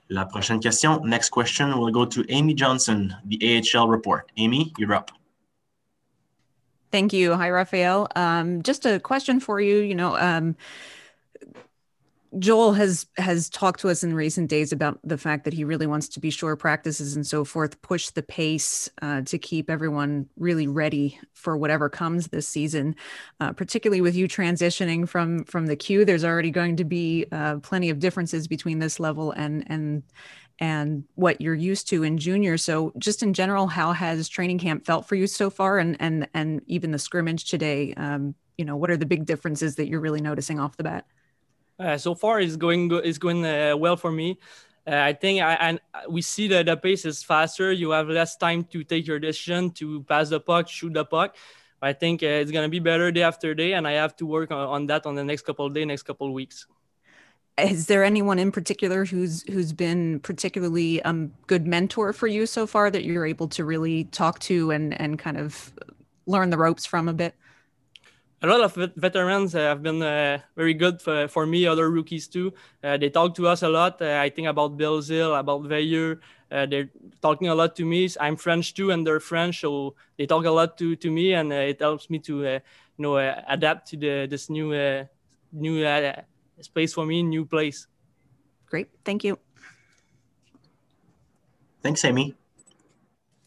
La prochaine question, next question will go to Amy Johnson, the AHL report. Amy, you're up. Thank you. Hi, Raphael. Just a question for you. Joel has talked to us in recent days about the fact that he really wants to be sure practices and so forth push the pace to keep everyone really ready for whatever comes this season. Particularly with you transitioning from the Q, there's already going to be plenty of differences between this level and what you're used to in junior. So just in general, how has training camp felt for you so far, and even the scrimmage today? What are the big differences that you're really noticing off the bat? So far, it's going well for me. I think we see that the pace is faster. You have less time to take your decision, to pass the puck, shoot the puck. I think it's going to be better day after day, and I have to work on that on the next couple of days, next couple of weeks. Is there anyone in particular who's been particularly good mentor for you so far that you're able to really talk to and kind of learn the ropes from a bit? A lot of veterans have been very good for me, other rookies too. They talk to us a lot. I think about Belzile, about Veilleux. They're talking a lot to me. I'm French too, and they're French, so they talk a lot to me, and it helps me to adapt to this new space for me, new place. Great, thank you. Thanks, Amy.